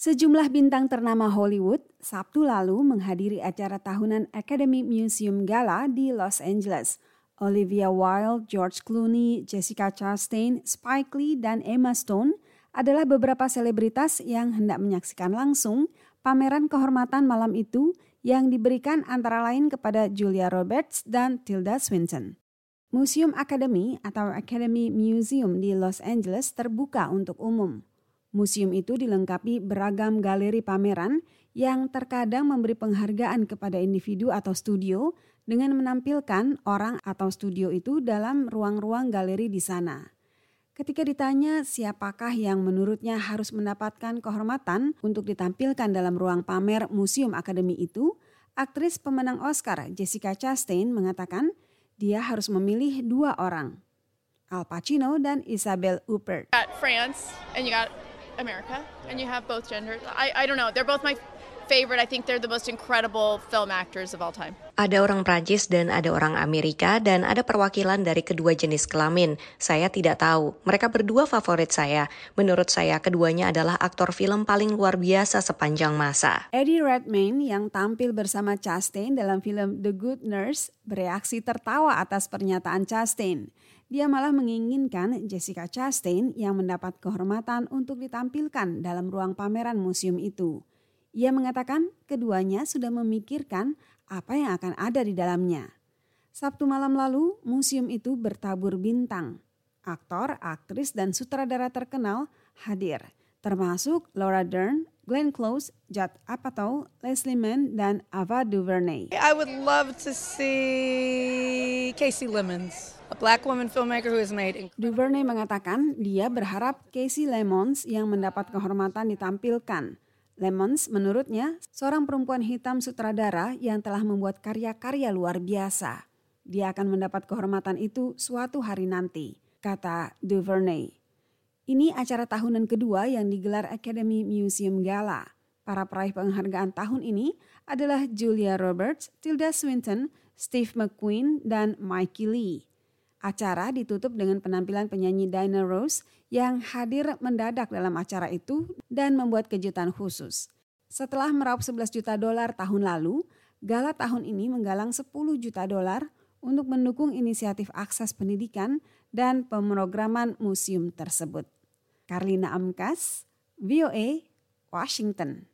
Sejumlah bintang ternama Hollywood Sabtu lalu menghadiri acara tahunan Academy Museum Gala di Los Angeles. Olivia Wilde, George Clooney, Jessica Chastain, Spike Lee, dan Emma Stone adalah beberapa selebritas yang hendak menyaksikan langsung pameran kehormatan malam itu yang diberikan antara lain kepada Julia Roberts dan Tilda Swinton. Museum Academy atau Academy Museum di Los Angeles terbuka untuk umum. Museum itu dilengkapi beragam galeri pameran yang terkadang memberi penghargaan kepada individu atau studio dengan menampilkan orang atau studio itu dalam ruang-ruang galeri di sana. Ketika ditanya siapakah yang menurutnya harus mendapatkan kehormatan untuk ditampilkan dalam ruang pamer Museum Academy itu, aktris pemenang Oscar Jessica Chastain mengatakan dia harus memilih dua orang, Al Pacino dan Isabelle Huppert. France and you got America, and you have both genders. I don't know. They're both my favorite. I think they're the most incredible film actors of all time. Ada orang Prancis dan ada orang Amerika dan ada perwakilan dari kedua jenis kelamin. Saya tidak tahu. Mereka berdua favorit saya. Menurut saya keduanya adalah aktor film paling luar biasa sepanjang masa. Eddie Redmayne yang tampil bersama Chastain dalam film The Good Nurse bereaksi tertawa atas pernyataan Chastain. Dia malah menginginkan Jessica Chastain yang mendapat kehormatan untuk ditampilkan dalam ruang pameran museum itu. Ia mengatakan keduanya sudah memikirkan apa yang akan ada di dalamnya. Sabtu malam lalu, museum itu bertabur bintang. Aktor, aktris, dan sutradara terkenal hadir, termasuk Laura Dern, Glenn Close, Judd Apatow, Leslie Mann, dan Ava DuVernay. I would love to see Casey Lemons, a black woman filmmaker who has made. DuVernay mengatakan dia berharap Casey Lemons yang mendapat kehormatan ditampilkan. Lemons menurutnya seorang perempuan hitam sutradara yang telah membuat karya-karya luar biasa. Dia akan mendapat kehormatan itu suatu hari nanti, kata DuVernay. Ini acara tahunan kedua yang digelar Academy Museum Gala. Para peraih penghargaan tahun ini adalah Julia Roberts, Tilda Swinton, Steve McQueen, dan Mikey Lee. Acara ditutup dengan penampilan penyanyi Diana Ross yang hadir mendadak dalam acara itu dan membuat kejutan khusus. Setelah meraup $11 juta tahun lalu, Gala tahun ini menggalang $10 juta untuk mendukung inisiatif akses pendidikan dan pemrograman museum tersebut. Karlina Amkas, VOA, Washington.